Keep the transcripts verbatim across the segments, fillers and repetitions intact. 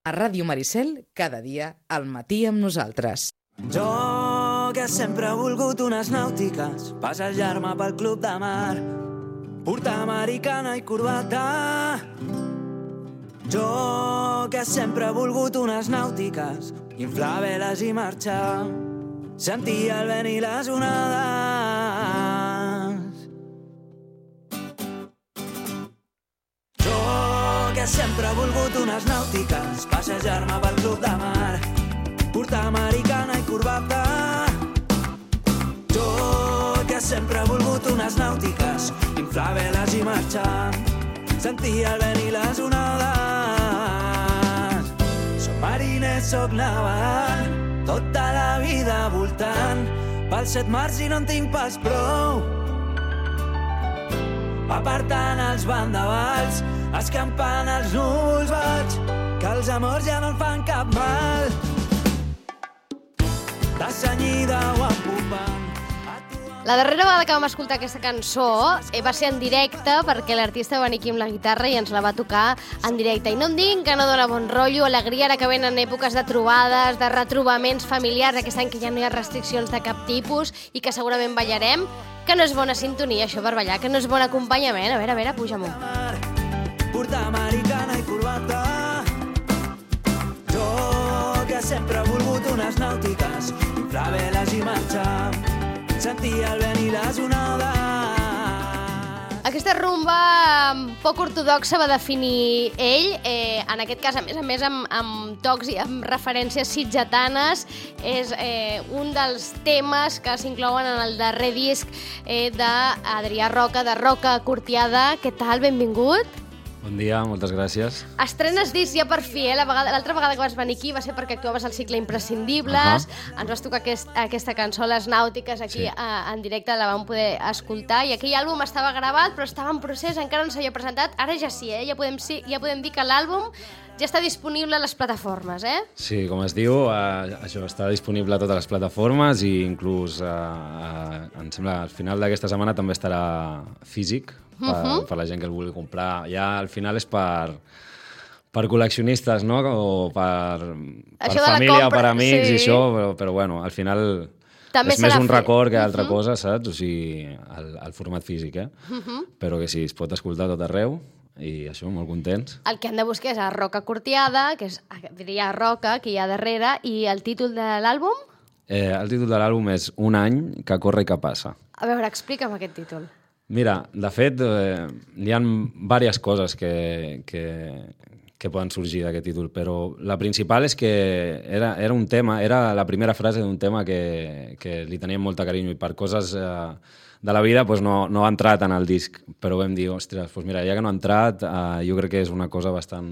A Ràdio Maricel, cada dia, al matí amb nosaltres. Jo, que sempre he volgut unes nàutiques, passejar-me pel club de mar, portar americana i corbata. Jo, que sempre he volgut unes nàutiques, inflar veles i marxar, sentir el vent i les onades. Jo, que sempre he volgut unes nàutiques, passejar-me pel club de mar, portar americana i corbata. Jo, que sempre he volgut unes nàutiques, inflar veles i marxar, sentir el vent i les onades. Soc mariner, soc navegant, tota la vida voltant pels set mars i no en tinc pas prou. Apartant els vendavals, escampant els núvols vaig, que els amors ja no en fan cap mal. Dessenyida o empupant. La darrera vegada que vam escoltar aquesta cançó eh, va ser en directe perquè l'artista va venir aquí amb la guitarra i ens la va tocar en directe. I no em diguin que no dona bon rotllo, alegria, ara que venen èpoques de trobades, de retrobaments familiars, aquest any que ja no hi ha restriccions de cap tipus i que segurament ballarem, que no és bona sintonia això per ballar, que no és bon acompanyament. A veure, a veure, puja-m'ho. Portar americana i corbata. Jo, que sempre he volgut unes nàutiques, inflar veles i marxar, sentir el vent i les onades. Aquesta rumba poc ortodoxa va definir ell, eh, en aquest cas, a més a més, amb, amb tocs i amb referències sitgetanes. És eh, un dels temes que s'inclouen en el darrer disc eh, d'Adrià Roca, de Roca Cortiada. Què tal? Benvingut. Bon dia, moltes gràcies. Estrenes disc ja per fi, eh? L'altra vegada que vas venir aquí va ser perquè actuaves al cicle Imprescindibles, uh-huh. Ens vas tocar aquest, aquesta cançó, Les Nàutiques, aquí sí. a, en directe la vam poder escoltar, i aquell àlbum estava gravat, però estava en procés, encara no s'havia presentat, ara ja sí, eh? Ja podem, sí, ja podem dir que l'àlbum ja està disponible a les plataformes, eh? Sí, com es diu, eh, això està disponible a totes les plataformes i inclús, eh, eh, em sembla, al final d'aquesta setmana també estarà físic, per, uh-huh. per la gent que el vulgui comprar. Ja al final és per, per col·leccionistes, no? O per, per família o per amics, sí. I això, però, però bueno, al final també és més un record que altra uh-huh. cosa, saps? O sigui, el, el format físic, eh? Uh-huh. Però que sí, es pot escoltar tot arreu i això, molt contents. El que han de buscar és a Roca Cortiada, que és, diria Roca, que hi ha darrere, i el títol de l'àlbum? Eh, el títol de l'àlbum és Un any que corre i que passa. A veure, explica'm aquest títol. Mira, de fet, eh, hi ha diverses coses que, que, que poden sorgir d'aquest títol, però la principal és que era, era un tema, era la primera frase d'un tema que, que li teníem molta carinyo i per coses eh, de la vida pues no, no ha entrat en el disc, però vam dir, ostres, pues mira, ja que no ha entrat, eh, jo crec que és una cosa bastant...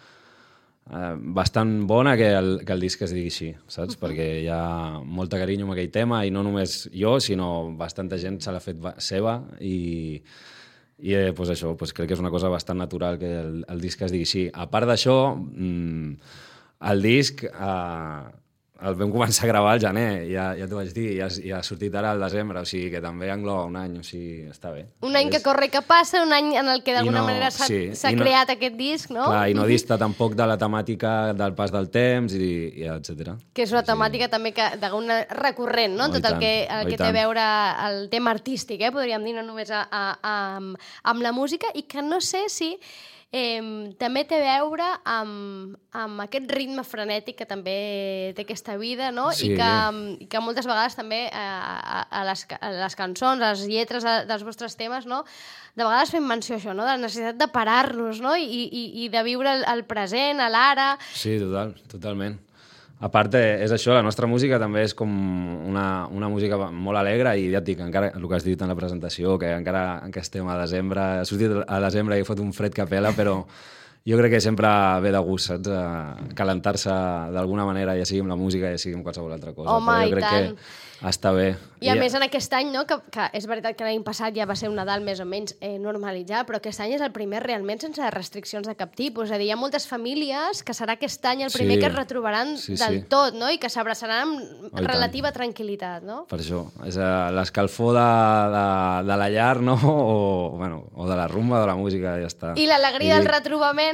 Uh, bastant bona que el, que el disc es digui així, saps? Uh-huh. Perquè hi ha molta carinyo amb aquell tema i no només jo, sinó bastanta gent se l'ha fet seva i, i eh, pues això, pues crec que és una cosa bastant natural que el, el disc es digui així. A part d'això, mmm, el disc uh, el vam començar a gravar al gener, ja, ja t'ho vaig dir, i ha, i ha sortit ara al desembre, o sigui que també engloba un any, o sigui, està bé. Un any és... que corre i que passa, un any en el que d'alguna no, manera s'ha sí, creat no, aquest disc, no? Clar, i no dista tampoc de la temàtica del pas del temps, i, i etcètera. Que és una temàtica sí. també que d'alguna recurrent, no? Oh, tot el tant, que, el oh, que té a veure el tema artístic, eh? Podríem dir, no només a, a, a, amb la música, i que no sé si... Eh, també té a veure amb, amb aquest ritme frenètic que també té aquesta vida, no? Sí. I, que, i que moltes vegades també eh, a, a, les, a les cançons, a les lletres de, dels vostres temes, no? De vegades fem menció això, no? De la necessitat de parar-nos, no? I, i, i de viure el, el present, l'ara. Sí, total, totalment. A part, és això, la nostra música també és com una, una música molt alegre i ja et dic, encara el que has dit en la presentació, que encara que estem a desembre, ha sortit a desembre i he fot un fred que pela, però jo crec que sempre ve de gust, saps? Calentar-se d'alguna manera, ja sigui amb la música, ja sigui amb qualsevol altra cosa. Home, però jo crec i tant. Que està bé. I a I... més en aquest any, no? que, que és veritat que l'any passat ja va ser un Nadal més o menys eh, normalitzat, però aquest any és el primer realment sense restriccions de cap tipus. És a dir, hi ha moltes famílies que serà aquest any el primer sí. que es retrobaran sí, del sí. tot, no? I que s'abraçaran amb oh, relativa tant. tranquil·litat, no? Per això, és l'escalfor de, de, de la llar, no? O, bueno, o de la rumba, de la música, ja està. I l'alegria del retrobament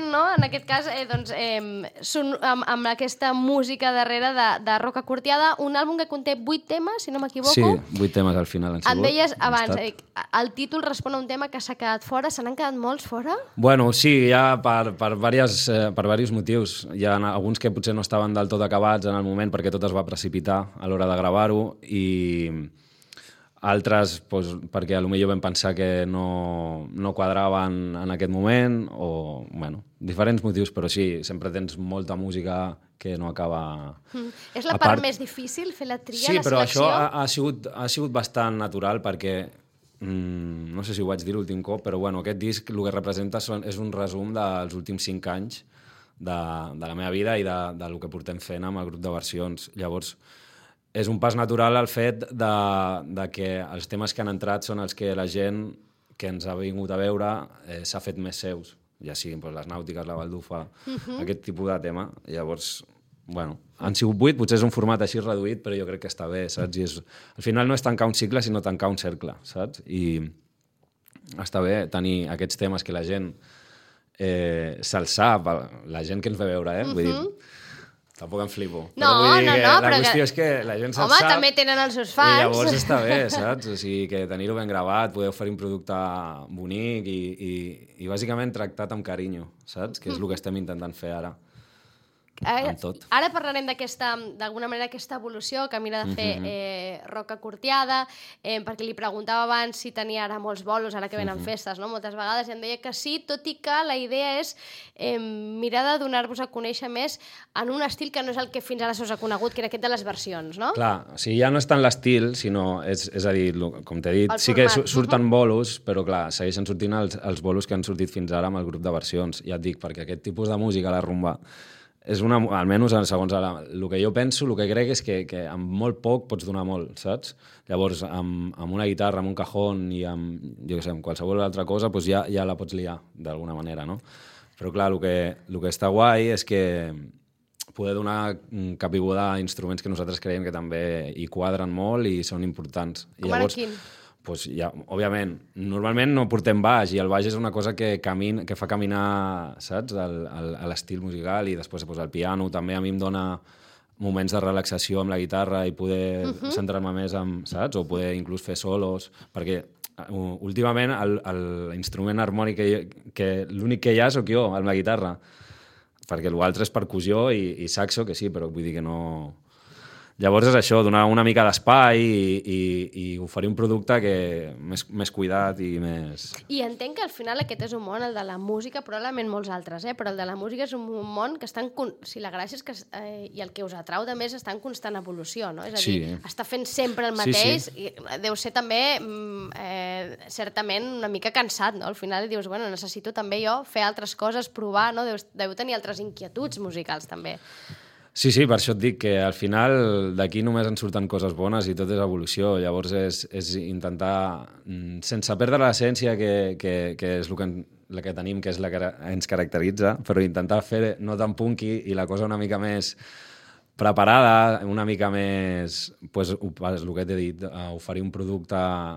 fent, no? En aquest cas, eh, doncs, eh, son, amb, amb aquesta música darrere de, de Roca Cortiada, un àlbum que conté vuit temes, si no m'equivoco. Sí, vuit temes al final han sigut. Em deies abans, eh, el títol respon a un tema que s'ha quedat fora. Se n'han quedat molts fora? Bueno, sí, hi ha per, per, diverses, eh, per diversos motius. Hi ha alguns que potser no estaven del tot acabats en el moment perquè tot es va precipitar a l'hora de gravar-ho i altres doncs, perquè potser vam pensar que no, no quadraven en aquest moment o, bueno, diferents motius, però sí, sempre tens molta música que no acaba... Mm. És la part, part més difícil, fer la tria, sí, la selecció? Sí, però això ha, ha, sigut, ha sigut bastant natural perquè, mm, no sé si ho vaig dir l'últim cop, però bueno, aquest disc el que representa són, és un resum dels últims cinc anys de, de la meva vida i de, del que portem fent amb el grup de versions. Llavors, és un pas natural el fet de, de que els temes que han entrat són els que la gent que ens ha vingut a veure eh, s'ha fet més seus, ja siguin doncs, les nàutiques, la baldufa, uh-huh. aquest tipus de tema. Llavors, bueno, han sigut vuit, potser és un format així reduït, però jo crec que està bé, saps? I és, al final no és tancar un cicle, sinó tancar un cercle, saps? I està bé tenir aquests temes que la gent eh, se'ls sap, la gent que ens ve veure, eh? Uh-huh. Vull dir, tampoc em flipo. No, però vull dir no, no, la però qüestió que... és que la gent se'l Home, sap. Home, també tenen els seus fans. I llavors està bé, saps? O sigui, que tenir-ho ben gravat, poder oferir un producte bonic i, i, i bàsicament tractat amb carinyo, saps? Que és el que estem intentant fer ara. Ara, ara parlarem d'aquesta, d'alguna manera, aquesta evolució que mira de fer uh-huh. eh, Roca Cortiada, eh, perquè li preguntava abans si tenia ara molts bolos, ara que venen uh-huh. festes, no? Moltes vegades, i em deia que sí, tot i que la idea és eh, mirar de donar-vos a conèixer més en un estil que no és el que fins ara s'us ha conegut, que era aquest de les versions, no? Clar, o sigui, ja no és tant l'estil, sinó, és, és a dir, com t'he dit, el sí format. Que surten uh-huh. bolos, però clar, segueixen sortint els, els bolos que han sortit fins ara amb el grup de versions, ja et dic, perquè aquest tipus de música, la rumba, és una, almenys segons ara, el que jo penso, el que crec és que, que amb molt poc pots donar molt, saps? Llavors, amb, amb una guitarra, amb un cajón i amb, jo què sé, amb qualsevol altra cosa, doncs ja, ja la pots liar, d'alguna manera, no? Però clar, el que, el que està guai és que poder donar capibuda a instruments que nosaltres creiem que també hi quadren molt i són importants. Com ara quin? Pues ja, òbviament, normalment no portem baix i el baix és una cosa que, camina, que fa caminar, saps, el, el, l'estil musical i després pues, el piano també a mi em dona moments de relaxació amb la guitarra i poder uh-huh. centrar-me més en, saps, o poder inclús fer solos, perquè uh, últimament l'instrument harmònic que, que l'únic que hi ha sóc jo, amb la guitarra, perquè l'altre és percussió i, i saxo, que sí, però vull dir que no... Llavors és això, donar una mica d'espai i, i, i oferir un producte que més, més cuidat i més... I entenc que al final aquest és un món, el de la música, probablement molts altres, eh? Però el de la música és un món que està en... O sigui, la gràcia és que... Eh, i el que us atrau també és estar en constant evolució, no? És a dir, sí. Està fent sempre el mateix sí, sí. I deu ser també eh, certament una mica cansat, no? Al final dius, bueno, necessito també jo fer altres coses, provar, no? Deu, deu tenir altres inquietuds musicals també. Sí, sí, per això et dic que al final d'aquí només en surten coses bones i tot és evolució. Llavors és, és intentar, sense perdre l'essència que, que, que és el que, la que tenim, que és la que ens caracteritza, però intentar fer no tan punky i la cosa una mica més preparada, una mica més, pues, el que t'he dit, oferir un producte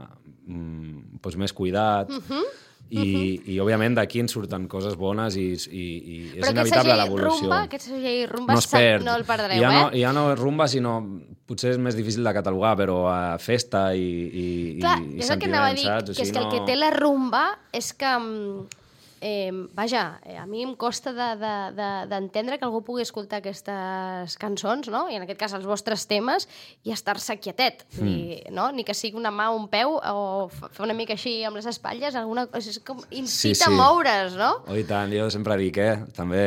pues, més cuidat, uh-huh. I, uh-huh. i òbviament d'aquí en surten coses bones i, i, i és però inevitable l'evolució. Rumba, aquest segell rumba no es perd. No el perdreu, ja eh? No, ja no és rumba, sinó potser és més difícil de catalogar, però a festa i, i, clar, i, i és el que anava a dir, saps? O que sigui, és que el no... que té la rumba és que... Eh, vaja, a mi em costa d'entendre de, de, que algú pugui escoltar aquestes cançons, no? I en aquest cas els vostres temes, i estar-se quietet. Mm. I, no? Ni que sigui una mà o un peu, o fer una mica així amb les espatlles, alguna cosa, és com incita sí, sí. a moure's, no? Oh, i tant, jo sempre dic, eh? També...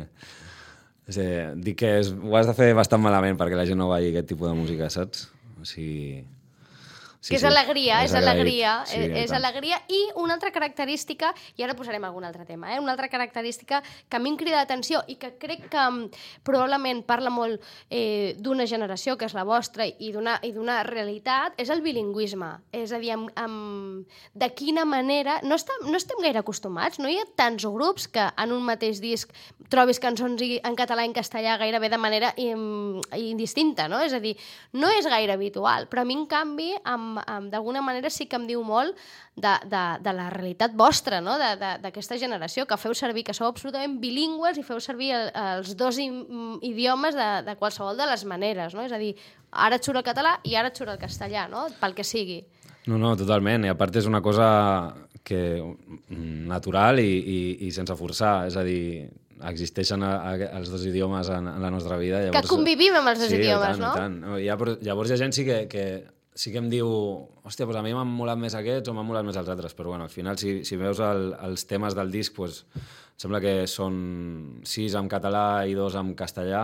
Sí, dic que és, ho has de fer bastant malament perquè la gent no vegi aquest tipus de música, saps? O sigui... Sí, que és sí. alegria, és, és alegria, sí, és, és alegria. I una altra característica, i ara posarem algun altre tema, eh? Una altra característica que a mi em crida l'atenció i que crec que um, probablement parla molt eh, d'una generació, que és la vostra, i d'una i d'una realitat, és el bilingüisme. És a dir, amb, amb, de quina manera... No, està, no estem gaire acostumats, no hi ha tants grups que en un mateix disc trobis cançons en català i en castellà gairebé de manera im, indistinta, no? És a dir, no és gaire habitual, però a mi, en canvi, amb d'alguna manera sí que em diu molt de, de, de la realitat vostra, no? D'aquesta generació, que feu servir, que sou absolutament bilingües i feu servir el, els dos idiomes de, de qualsevol de les maneres, no? És a dir, ara et surt el català i ara et surt el castellà, no? Pel que sigui. No, no, totalment. I a part és una cosa que natural i, i, i sense forçar. És a dir, existeixen a, a, els dos idiomes en, en la nostra vida. Llavors, que convivim amb els dos sí, idiomes, tant, no? Tant. Hi ha, llavors hi ha gent sí que, que, sí que em diu hòstia, doncs a mi m'han molat més aquests o m'han molat més els altres, però bueno, al final si, si veus el, els temes del disc, doncs, sembla que són sis en català i dos en castellà.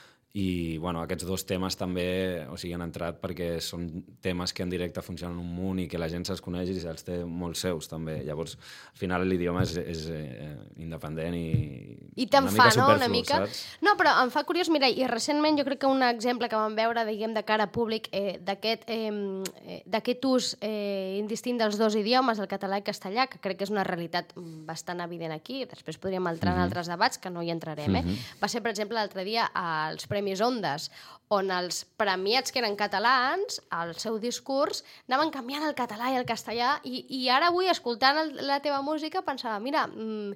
I bueno, aquests dos temes també o sigui, han entrat perquè són temes que en directe funcionen un munt i que la gent se'ls coneix i se'ls té molts seus també. Llavors, al final l'idioma és, és eh, independent i, I te'n fa, no? Una mica. Saps? No, però em fa curiós, mira, i recentment jo crec que un exemple que vam veure, diguem, de cara públic eh, d'aquest eh, d'aquest ús eh, indistint dels dos idiomes, el català i castellà, que crec que és una realitat bastant evident aquí, després podríem entrar en mm-hmm. altres debats, que no hi entrarem, eh? Mm-hmm. Va ser, per exemple, l'altre dia als Premis Ondes, on els premiats que eren catalans, al seu discurs, anaven canviant el català i el castellà, i, i ara avui, escoltant el, la teva música, pensava, mira,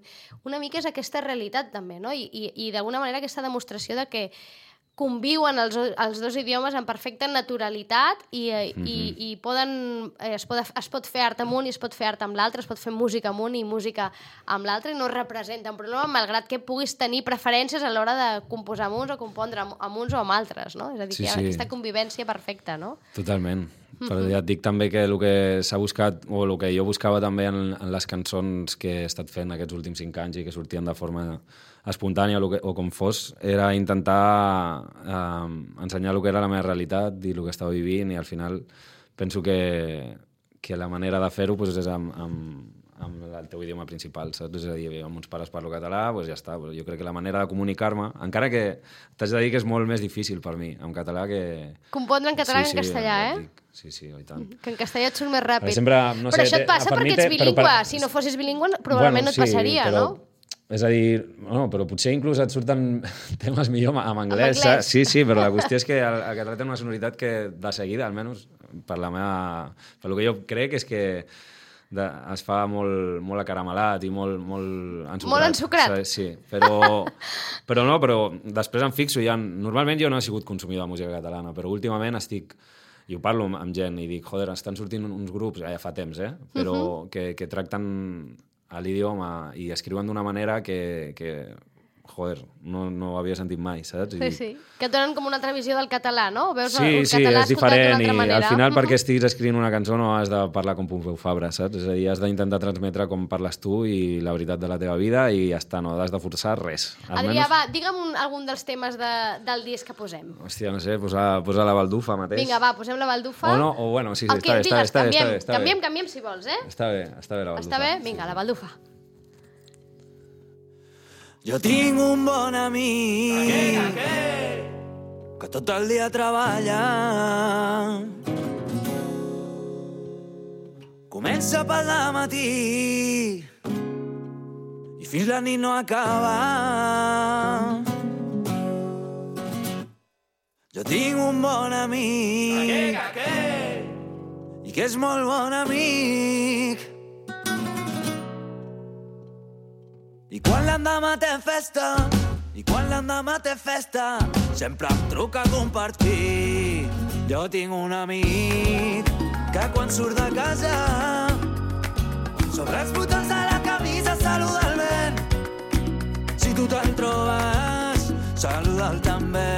una mica és aquesta realitat també, no? I, i, i d'alguna manera aquesta demostració de que conviuen els, els dos idiomes en perfecta naturalitat i, mm-hmm. i, i poden, es, pot, es pot fer art amb un i es pot fer art amb l'altre, es pot fer música amb un i música amb l'altre, i no representa un problema, malgrat que puguis tenir preferències a l'hora de composar amb uns o compondre amb, amb uns o amb altres, no? És a dir, sí, que hi ha sí. aquesta convivència perfecta, no? Totalment. Però ja et dic també que el que s'ha buscat, o el que jo buscava també en, en les cançons que he estat fent aquests últims cinc anys i que sortien de forma espontània o, que, o com fos, era intentar eh, ensenyar el que era la meva realitat i el que estava vivint, i al final penso que, que la manera de fer-ho pues, és amb, amb, amb el teu idioma principal, saps? És a dir, amb uns pares parlo català, pues ja està. Jo crec que la manera de comunicar-me, encara que t'haig de dir que és molt més difícil per mi, en català que... Compondre en català sí, que en castellà, sí, eh? Sí, sí, i tant. Que en castellà et surt més ràpid. Sempre, no però sé, això et passa perquè ets bilingüe. Per... Si no fossis bilingüe, probablement bueno, no et passaria, sí, però... no? És a dir, no, però potser inclús et surten temes millor en anglès. anglès. Sí, sí, però la qüestió és que el, el català té una sonoritat que de seguida, almenys per la meva... Per el que jo crec és que de, es fa molt, molt acaramelat i molt, molt ensucrat. Molt ensucrat. Sí, però, però no, però després em fixo, ja, normalment jo no he sigut consumidor de música catalana, però últimament estic... I ho parlo amb gent i dic, joder, estan sortint uns grups, ja fa temps, eh? Però uh-huh. que, que tracten a l'idioma i escriuen d'una manera que, que joder, no, no ho havia sentit mai, saps? I... Sí, sí. Que et donen com una altra visió del català, no? Veus sí, el sí, català és diferent i manera. Al final uh-huh. perquè estiguis escrivint una cançó no has de parlar com Pompeu Fabra, saps? És a dir, has d'intentar transmetre com parles tu i la veritat de la teva vida i ja està, no has de forçar res. Almenys... Adrià, va, digue'm un, algun dels temes de, del disc que posem. Hòstia, no sé, posar, posar la baldufa mateix. Vinga, va, posem la baldufa. O no, o bueno, sí, sí, el està, bé, digues, està, bé, canviem, està bé, està canviem, bé. Canviem, si vols, eh? Està bé, està bé la baldufa. Està bé? Vinga, la baldufa. Jo tinc un bon amic que tot el dia treballa. Comença pel matí i fins la nit no acaba. Jo tinc un bon amic i que és molt bon amic. I quan l'endemà té festa, i quan l'endemà té festa, sempre em truca a compartir. Jo tinc un amic que quan surt de casa, sobre els botons de la camisa saluda el vent. Si tu te'l trobes, saluda'l també.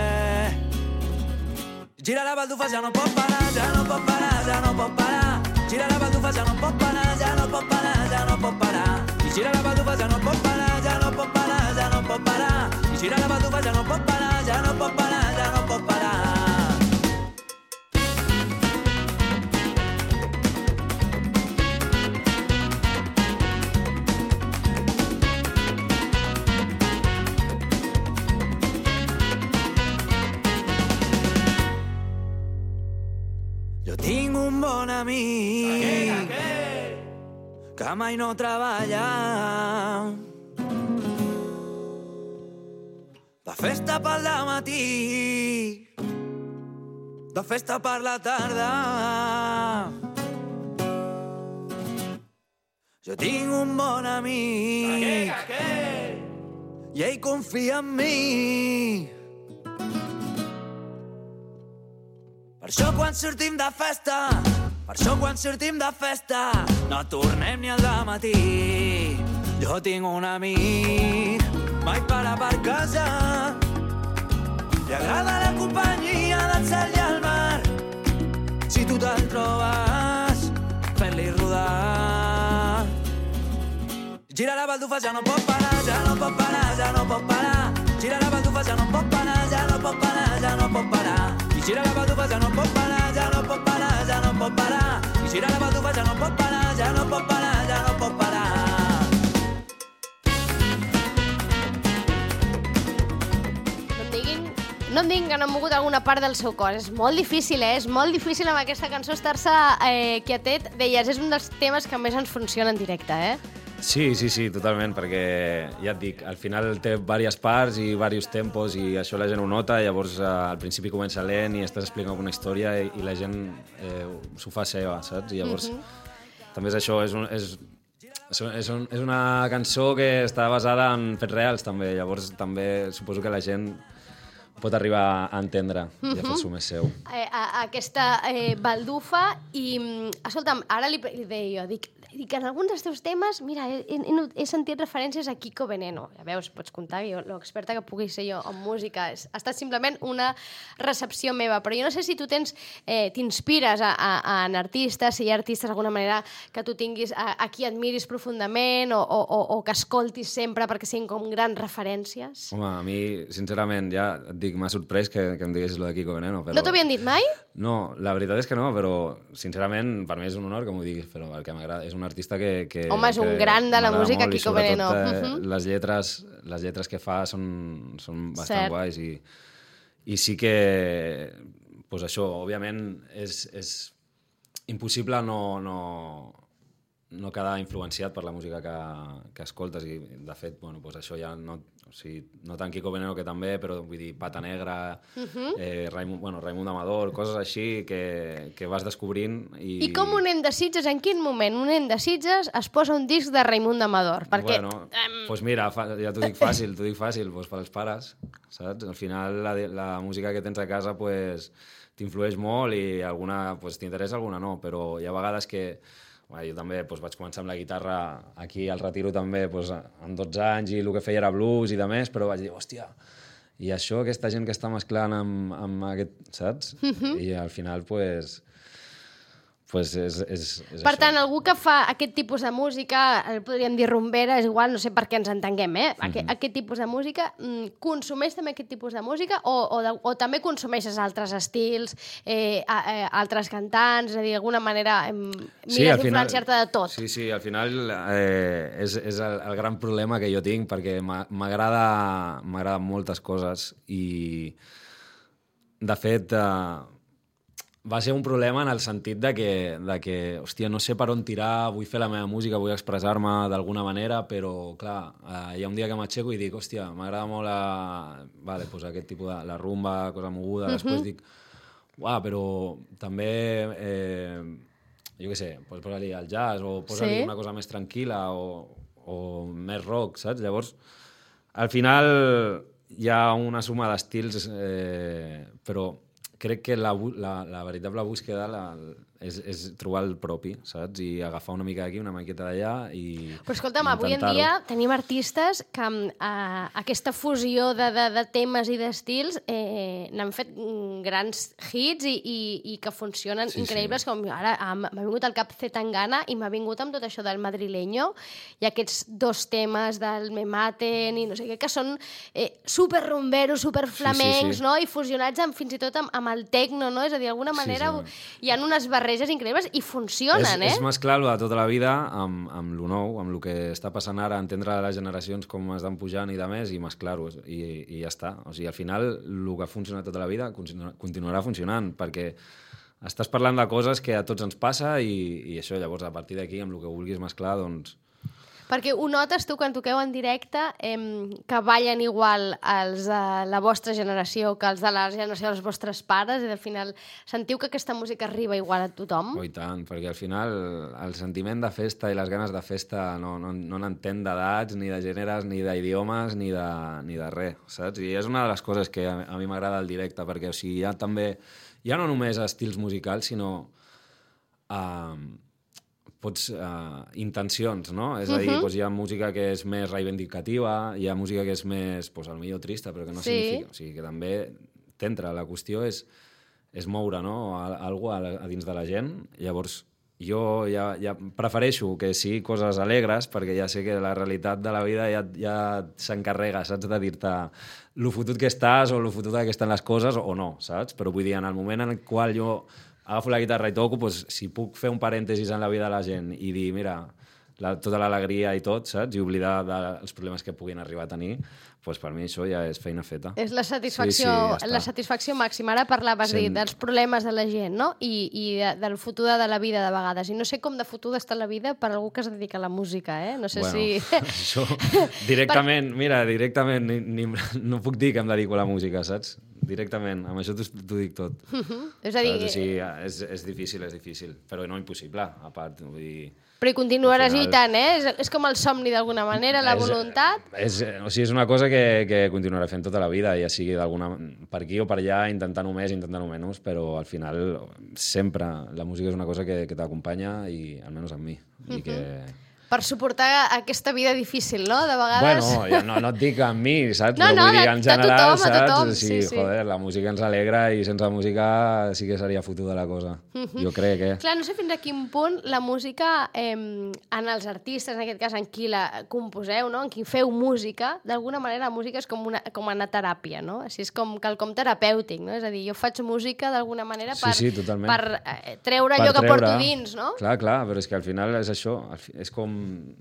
Gira la baldufa, ja no pot parar, ja no pot parar, ja no pot parar. Gira la baldufa, ja no pot parar, ja no pot parar, ja no pot parar. I gira la baldufa, ja no pot parar, ja no pot parar, ja no pot parar. I gira la baldufa, ja no pot parar, ja no pot parar, ja no pot parar. Jo tinc un bon amic que mai no treballa. De festa pel matí, de festa per la tarda. Jo tinc un bon amic i ell confia en mi. Per això quan sortim de festa, per això quan sortim de festa, no tornem ni al dematí. Jo tinc un amic, mai para per casa, li agrada la companyia del cel i el mar. Si tu te'l trobes, fent-li rodar. Gira la baldufa, ja no pot parar, ja no pot parar, ja no pot parar. Gira la baldufa, ja no pot parar, ja no pot parar, ja no pot parar. I gira la baldufa, ja no pot parar, ja no pot parar, ja no pot parar. I gira la baldufa, ja no pot parar, ja no pot parar, ja no pot parar. No em diguin que no han mogut alguna part del seu cos. És molt difícil, eh? És molt difícil amb aquesta cançó estar-se eh, quietet. Deies, és un dels temes que més ens funciona en directe, eh? Sí, sí, sí, totalment, perquè ja et dic, al final té diverses parts i diversos tempos i això la gent ho nota, llavors eh, al principi comença lent i estàs explicant una història i, i la gent eh, s'ho fa seva, saps? I llavors mm-hmm. també és això, és, un, és, és, un, és una cançó que està basada en fets reals també, llavors també suposo que la gent pot arribar a entendre mm-hmm. i a fer-s'ho més seu. Eh, a, a aquesta eh, baldufa i, escolta'm, ara li, li deia jo, dic, dic, en alguns dels teus temes, mira, he, he, he sentit referències a Kiko Veneno. Ja veus, pots comptar, jo, l'experta que pugui ser jo en música. És, ha estat simplement una recepció meva, però jo no sé si tu tens, eh, t'inspires a, a, a en artistes, si hi ha artistes d'alguna manera que tu tinguis, a, a qui admiris profundament o, o, o, o que escoltis sempre perquè siguin com grans referències. Home, a mi, sincerament, ja et dic, m'ha sorprès que, que em diguessis lo de Kiko Veneno. Però... No t'ho havien dit mai? No, la veritat és que no, però sincerament per mi és un honor que m'ho diguis, però el que m'agrada és un artista que... que Home, és un que gran de la música, molt, Kiko Veneno. I sobretot eh, uh-huh. les, lletres, les lletres que fa són, són bastant Cert. guais i, i sí que, pues això, òbviament, és, és impossible no, no, no quedar influenciat per la música que, que escoltes i, de fet, bueno, pues això ja no... O sigui, no tant Kiko Veneno, que també, però vull dir, Pata Negra, uh-huh. eh, Raimund, bueno, Raimund Amador, coses així que, que vas descobrint. I... I com un nen de Sitges, en quin moment un nen de Sitges es posa un disc de Raimund Amador? Perquè... Bueno, doncs pues mira, fa, ja t'ho dic fàcil, t'ho dic fàcil, pues pels pares, saps? Al final la, la música que tens a casa pues, t'influeix molt i alguna pues, t'interessa, alguna no, però hi ha vegades que... Bueno, jo també doncs, vaig començar amb la guitarra aquí al Retiro també doncs, amb dotze anys i el que feia era blues i de més, però vaig dir, hòstia, i això, aquesta gent que està mesclant amb, amb aquest, saps? Mm-hmm. I al final, doncs, pues, pues és, és, és per això. tant, algú que fa aquest tipus de música, el podríem dir rumbera, és igual, no sé per què ens entenguem, eh? Aquest, mm-hmm. aquest tipus de música, consumeix també aquest tipus de música o, o, de, o també consumeixes altres estils, eh, a, a, altres cantants, és a dir, d'alguna manera mires sí, d'influenciar-te de tot? Sí, sí, al final eh, és, és el, el gran problema que jo tinc perquè m'agrada m'agraden moltes coses i, de fet, eh, va ser un problema en el sentit de que, de que, hòstia, no sé per on tirar, vull fer la meva música, vull expressar-me d'alguna manera, però, clar, eh, hi ha un dia que m'aixeco i dic, hòstia, m'agrada molt la... Vale, pues aquest tipus de... la rumba, cosa moguda, uh-huh. Després dic, uah, però també, eh, jo què sé, pues posa-li el jazz o posa-li sí. una cosa més tranquil·la o, o més rock, saps? Llavors, al final hi ha una suma d'estils, eh, però crec que la, la, la veritable búsqueda la, és, és trobar el propi, saps? I agafar una mica d'aquí, una miqueta d'allà i Però escolta'm, avui en dia tenim artistes que amb eh, aquesta fusió de, de, de temes i d'estils eh, n'han fet grans hits i, i, i que funcionen sí, increïbles, sí. Com ara m'ha vingut al cap C. Tangana i m'ha vingut amb tot això del madrileño i aquests dos temes del Me Maten i no sé què, que són eh, super rumberos, super flamencs, sí, sí, sí. No? I fusionats amb, fins i tot amb, amb el tecno, no? És a dir, d'alguna manera sí, sí. Hi ha unes barreges increïbles i funcionen, és, eh? És mesclar-ho de tota la vida amb, amb lo nou, amb el que està passant ara, entendre les generacions com estan pujant i de més, i mesclar-ho, i, i ja està. O sigui, al final, el que ha funcionat tota la vida continuarà funcionant, perquè estàs parlant de coses que a tots ens passa i, i això, llavors, a partir d'aquí, amb el que vulguis mesclar, doncs... Perquè ho notes tu quan toqueu en directe eh, que ballen igual els de la vostra generació que els de la generació dels vostres pares i al final sentiu que aquesta música arriba igual a tothom? Oh, i tant, perquè al final el sentiment de festa i les ganes de festa no, no, no n'entén d'edats, ni de gèneres, ni d'idiomes, ni de, ni de res, saps? I és una de les coses que a, a mi m'agrada el directe, perquè o sigui, hi ha també, ja no només estils musicals, sinó Uh, pots, uh, intencions, no? És a dir, uh-huh. doncs hi ha música que és més reivindicativa, hi ha música que és més, doncs, potser trista, però que no sí. significa... O sigui, que també t'entra. La qüestió és, és moure, no?, algú a, a dins de la gent. Llavors, jo ja, ja prefereixo que sigui coses alegres, perquè ja sé que la realitat de la vida ja, ja s'encarrega, saps, de dir-te lo fotut que estàs o lo fotuda que estan les coses o no, saps? Però vull dir, en el moment en el qual jo agafo la guitarra i toco, doncs, si puc fer un parèntesis en la vida de la gent i dir, mira, la, tota l'alegria i tot, saps? I oblidar dels problemes que puguin arribar a tenir, doncs per mi això ja és feina feta. És la satisfacció, sí, sí, ja la satisfacció màxima. Ara parlaves Sent... dels problemes de la gent, no? I, i de, del futur de la vida de vegades. I no sé com de futur està la vida per algú que es dedica a la música, eh? No sé bueno, si... això, directament, per... mira, directament, ni, ni, no puc dir que em dedico a la música, saps? Directament, amb això t'ho dic tot. Uh-huh. És a dir... O sigui, és, és difícil, és difícil, però no impossible, a part, vull dir... Però hi continuaràs final... lluitant, eh? És, és com el somni d'alguna manera, la és, voluntat. És, o sigui, és una cosa que, que continuaré fent tota la vida, ja sigui d'alguna per aquí o per allà, intentant-ho més, intentant-ho menys, però al final sempre la música és una cosa que, que t'acompanya, i almenys amb mi. I uh-huh. que... Per suportar aquesta vida difícil, no? De vegades... Bueno, ja no, no et dic amb mi, saps? No, però no, vull dir, en general, de tothom, saps? A tothom, sí, sí, sí. Joder, la música ens alegra i sense música sí que seria fotuda la cosa. Uh-huh. Jo crec, eh? Clar, no sé fins a quin punt la música, eh, en els artistes, en aquest cas, en qui la composeu, no? En qui feu música, d'alguna manera la música és com una, com una teràpia, no? Així és com quelcom terapèutic, no? És a dir, jo faig música d'alguna manera per, sí, sí, per eh, treure per allò que treure. porto dins, no? Clar, clar, però és que al final és això, és com...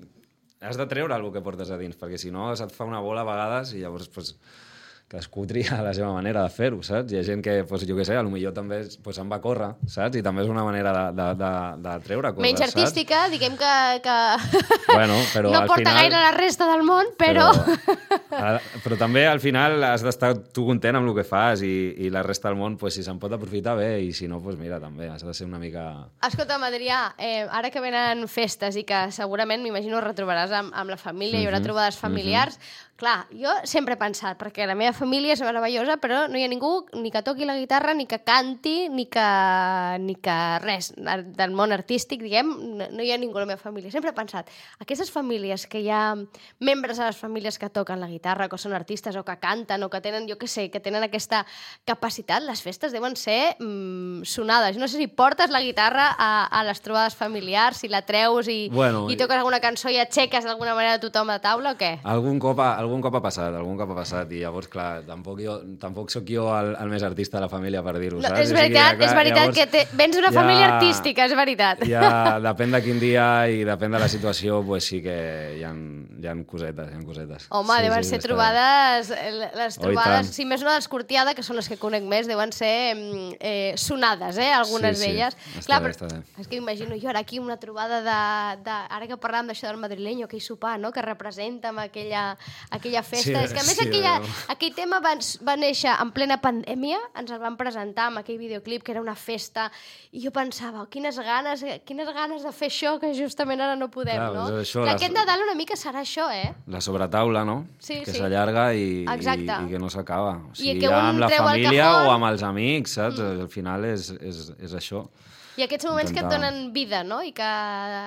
Has de treure el que portes a dins, perquè si no se't fa una bola a vegades i llavors pues, cadascú tria la seva manera de fer-ho, saps? Hi ha gent que, pues, jo què sé, potser també pues, se'n va a córrer, saps? I també és una manera de, de, de, de treure coses, menys artística, saps? Diguem que, que... Bueno, però no al porta final... gaire la resta del món, però... Però, però també al final has d'estar tu content amb el que fas i, i la resta del món, pues, si se'n pot aprofitar bé, i si no, pues, mira, també has de ser una mica... Escolta'm, Adrià, eh, ara que venen festes i que segurament, m'imagino, retrobaràs amb, amb la família, hi haurà trobades familiars... Mm-hmm. Clar, jo sempre he pensat, perquè la meva família és meravellosa, però no hi ha ningú ni que toqui la guitarra, ni que canti, ni que, ni que res del món artístic, diguem, no, no hi ha ningú a la meva família. Sempre he pensat, aquestes famílies que hi ha membres de les famílies que toquen la guitarra, que són artistes o que canten o que tenen, jo què sé, que tenen aquesta capacitat, les festes deuen ser mmm, sonades. No sé si portes la guitarra a, a les trobades familiars, si la treus i, bueno, i toques alguna cançó i aixeques d'alguna manera tothom a taula o què? Algun cop a, algun cop ha passat, algun cop ha passat, i llavors, clar, tampoc, jo, tampoc sóc jo el, el més artista de la família per dir-ho, no, saps? És veritat, o sigui, clar, és veritat llavors, que te, vens d'una ja, família artística, és veritat. Ja depèn de quin dia i depèn de la situació, pues sí que hi ha, hi ha cosetes, hi ha cosetes. Home, sí, deuen sí, ser trobades, les trobades, si més no d'escortiada, que són les que conec més, deuen ser eh, sonades, eh, algunes sí, d'elles. Sí, clar, bé, però, és que imagino jo ara aquí una trobada de, de ara que parlàvem d'això del madrileño, aquell sopar, no?, que representa amb aquella, aquella festa. Sí, és que a més sí, aquella, aquell tema va, va néixer en plena pandèmia, ens el van presentar amb aquell videoclip que era una festa, i jo pensava, oh, quines ganes, quines ganes de fer això que justament ara no podem, clar, no? Això, clar, la... Aquest Nadal una mica serà això, eh? La sobretaula, no? Sí, que sí. s'allarga i, i, i que no s'acaba. O sigui, ja amb la família o amb els amics, saps? Mm. Al final és, és, és això. I aquests moments Intentar... que et donen vida, no? I que...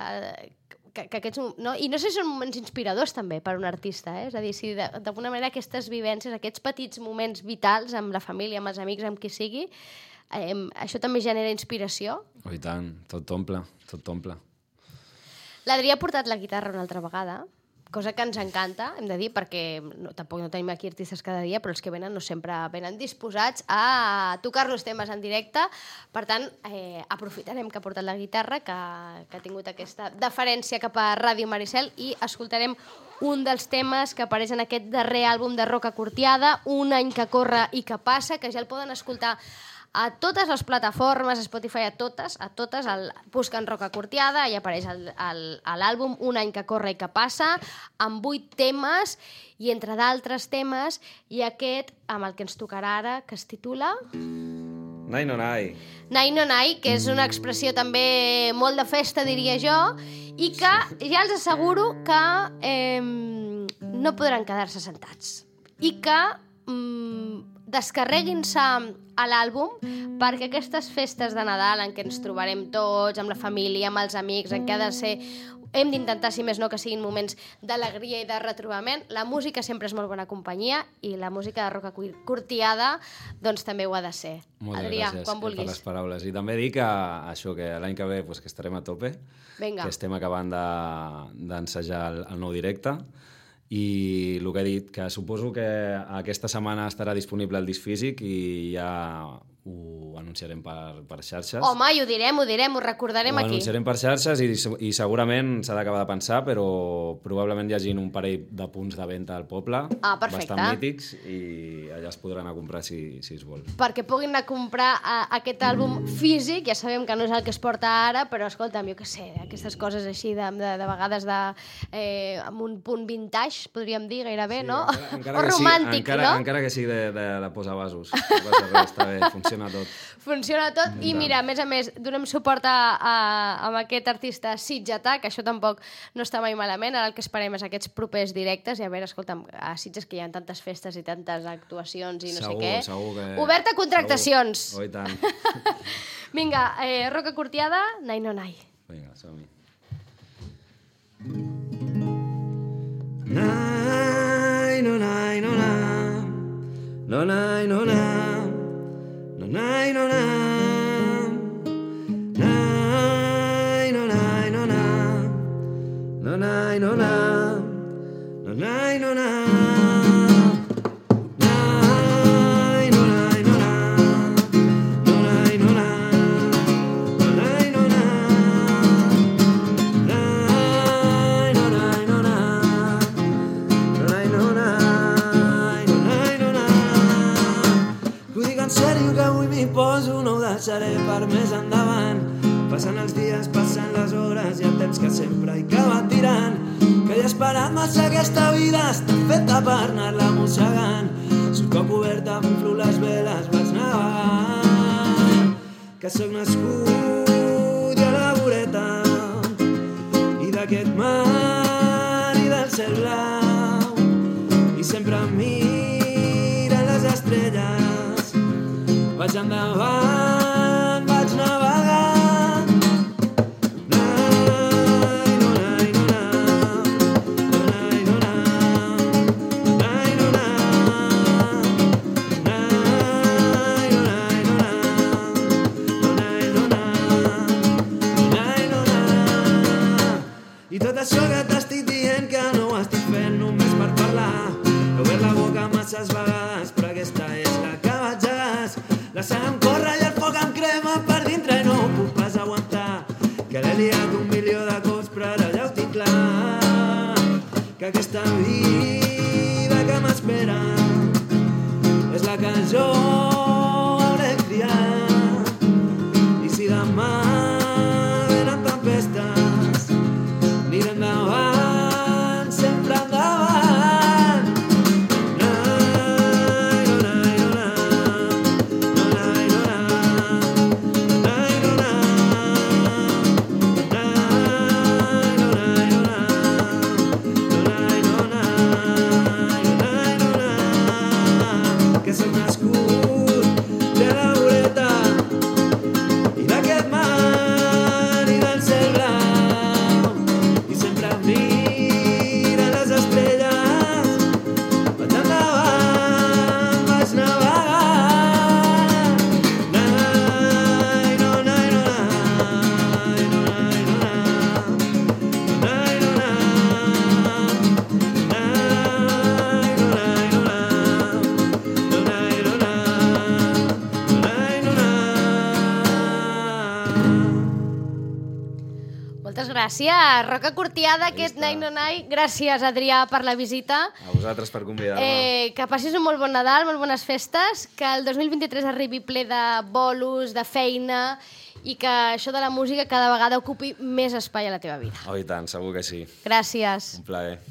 Que, que aquests, no? I no sé si són moments inspiradors també per un artista, eh? És a dir, si d'alguna manera aquestes vivències, aquests petits moments vitals amb la família, amb els amics, amb qui sigui, eh, això també genera inspiració. Oh, i tant, tot t'omple, tot t'omple. L'Adrià ha portat la guitarra una altra vegada, cosa que ens encanta, hem de dir, perquè no, tampoc no tenim aquí artistes cada dia, però els que venen no sempre venen disposats a tocar los temes en directe. Per tant, eh, aprofitarem que ha portat la guitarra, que, que ha tingut aquesta deferència cap a Ràdio Maricel, i escoltarem un dels temes que apareix en aquest darrer àlbum de Roca Cortiada, Un any que corre i que passa, que ja el poden escoltar a totes les plataformes, a Spotify, a totes, a totes, el, busquen Roca Cortiada i apareix l'àlbum Un any que corre i que passa, amb vuit temes, i entre d'altres temes hi ha aquest amb el que ens tocarà ara, que es titula... Nai no nai. Nai no nai, que és una expressió també molt de festa, diria jo, i que ja els asseguro que eh, no podran quedar-se sentats. I que mm, descarreguin-se a l'àlbum perquè aquestes festes de Nadal en què ens trobarem tots, amb la família, amb els amics, en què ha de ser... Hem d'intentar, si més no, que siguin moments d'alegria i de retrobament. La música sempre és molt bona companyia i la música de Roca Cortiada doncs també ho ha de ser. Moltes Adrià, gràcies quan vulguis. per les paraules. I també dir que això, que l'any que ve pues, que estarem a tope, Vinga. que estem acabant d'ensejar de, el, el nou directe, i el que he dit, que suposo que aquesta setmana estarà disponible el disc físic i ja ho anunciarem per, per xarxes. Home, i ho direm, ho direm, ho recordarem ho aquí. Ho anunciarem per xarxes i, i segurament s'ha d'acabar de pensar, però probablement hi hagi un parell de punts de venda al poble, ah, perfecte. bastant mítics, i allà es podran anar a comprar si, si es vol. Perquè puguin anar a comprar uh, aquest àlbum físic, ja sabem que no és el que es porta ara, però escolta'm, jo què sé, aquestes coses així de, de, de vegades de, eh, amb un punt vintage, podríem dir gairebé, sí, no? Encara, encara o romàntic, sí, encara, no? Encara que sigui de, de, de posar vasos. No passa res, està bé, funciona tot. Funciona tot, i mira, a més a més, donem suport a, a, a aquest artista sitgetà, que això tampoc no està mai malament, ara el que esperem és aquests propers directes, i a veure, escolta'm, a Sitges que hi ha tantes festes i tantes actuacions i no segur, sé què. Segur que... Obert a contractacions. Segur. Oh, i tant. Vinga, eh, Roca Cortiada, nai no nai. Vinga, som-hi. Nai no nai no na, no nai no na, no nai no na, nai no nai no na, no nai no na, no nai no na, nai no nai no na, no nai no na, no nai no na, nai no nai no na, no nai no na, no nai no na. Ho dic en sèrio que avui m'hi poso, no ho deixaré per més endavant. Passen els dies, passen les hores i el temps que sempre hi acaba tirant. Que he esperat massa aquesta vida, està feta per anar-la mossegant. Surt cop oberta, m'omflo les veles, vaig navegant. Que sóc nascut a la voreta i d'aquest mar i del cel blau, i sempre em miren les estrelles. Vaig endavant, vaig navegant. Nai, no, nai, no, na. No, nai, no, na. No, nai, no, na. Nai, no, nai, no, na. No, nai, no, na. No, nai, no, na. I tot això que t'estic dient que no ho estic fent només per parlar. He obert la boca masses vegades, però aquesta és la que vaig a gas. La sang em corre i el foc em crema per dintre i no ho puc pas aguantar. Que l'he liat un milió de cops, però ara ja ho tinc clar. Que aquesta vida que m'espera és la que jo hauré criat. I si demà venen tempestes, aniré endavant, sempre endavant. Nai, no, nai, no, na. No, nai, no, na. No, nai, no, na. Nai, no, nai, no, na. No, nai, no, na. No, nai, no, na. Que sóc nascut Moltes gràcies. Roca Cortià d'aquest Nai No Nai. Gràcies, Adrià, per la visita. A vosaltres per convidar-me. Eh, que passis un molt bon Nadal, molt bones festes, que el dos mil vint-i-tres arribi ple de bolos, de feina, i que això de la música cada vegada ocupi més espai a la teva vida. Oh, i tant, segur que sí. Gràcies. Un plaer.